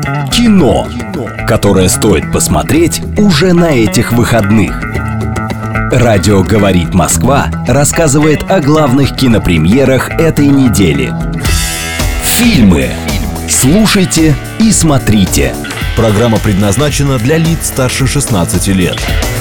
Кино, которое стоит посмотреть уже на этих выходных. Радио «Говорит Москва» рассказывает о главных кинопремьерах этой недели. Фильмы. Слушайте и смотрите. Программа предназначена для лиц старше 16 лет.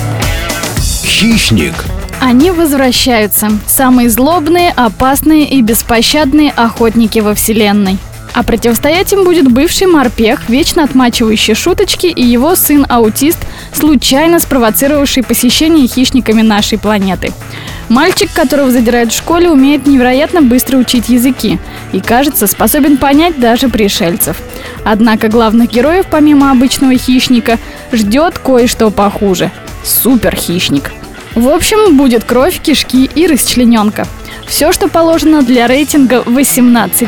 «Хищник». Они возвращаются. Самые злобные, опасные и беспощадные охотники во вселенной. А противостоять им будет бывший морпех, вечно отмачивающий шуточки, и его сын-аутист, случайно спровоцировавший посещение хищниками нашей планеты. Мальчик, которого задирают в школе, умеет невероятно быстро учить языки и, кажется, способен понять даже пришельцев. Однако главных героев, помимо обычного хищника, ждет кое-что похуже – суперхищник. В общем, будет кровь, кишки и расчлененка. Все, что положено для рейтинга 18+.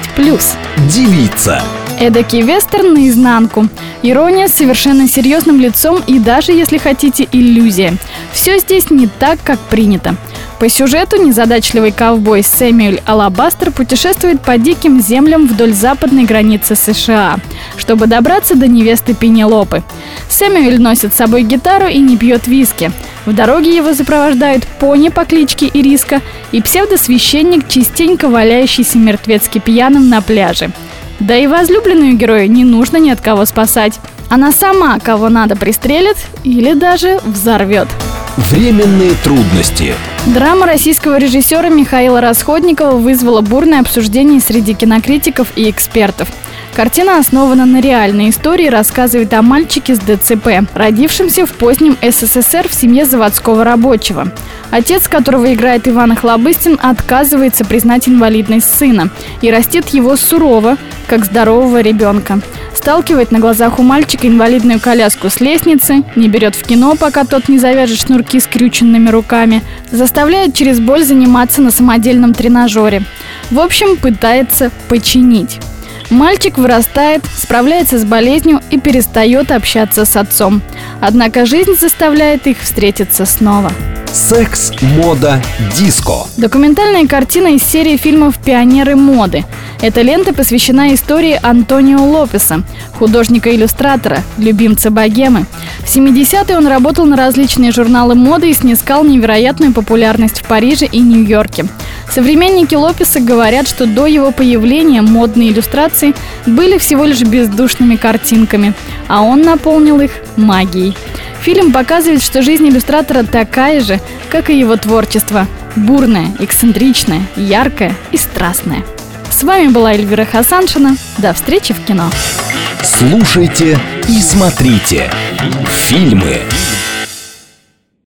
Девица. Эдакий вестерн наизнанку. Ирония с совершенно серьезным лицом и даже, если хотите, иллюзия. Все здесь не так, как принято. По сюжету незадачливый ковбой Сэмюэль Алабастер путешествует по диким землям вдоль западной границы США, чтобы добраться до невесты Пенелопы. Сэмюэль носит с собой гитару и не пьет виски. В дороге его сопровождают пони по кличке Ириска и псевдосвященник, частенько валяющийся мертвецки пьяным на пляже. Да и возлюбленную героя не нужно ни от кого спасать. Она сама кого надо пристрелит или даже взорвет. Временные трудности. Драма российского режиссера Михаила Расходникова вызвала бурное обсуждение среди кинокритиков и экспертов. Картина основана на реальной истории, рассказывает о мальчике с ДЦП, родившемся в позднем СССР в семье заводского рабочего. Отец, которого играет Иван Охлобыстин, отказывается признать инвалидность сына и растит его сурово, как здорового ребенка. Сталкивает на глазах у мальчика инвалидную коляску с лестницы, не берет в кино, пока тот не завяжет шнурки скрюченными руками, заставляет через боль заниматься на самодельном тренажере. В общем, пытается починить. Мальчик вырастает, справляется с болезнью и перестает общаться с отцом. Однако жизнь заставляет их встретиться снова. Секс, мода, диско. Документальная картина из серии фильмов «Пионеры моды». Эта лента посвящена истории Антонио Лопеса, художника-иллюстратора, любимца богемы. В 70-е он работал на различные журналы моды и снискал невероятную популярность в Париже и Нью-Йорке. Современники Лопеса говорят, что до его появления модные иллюстрации были всего лишь бездушными картинками, а он наполнил их магией. Фильм показывает, что жизнь иллюстратора такая же, как и его творчество – бурная, эксцентричная, яркая и страстная. С вами была Эльвира Хасаншина. До встречи в кино. Слушайте и смотрите фильмы.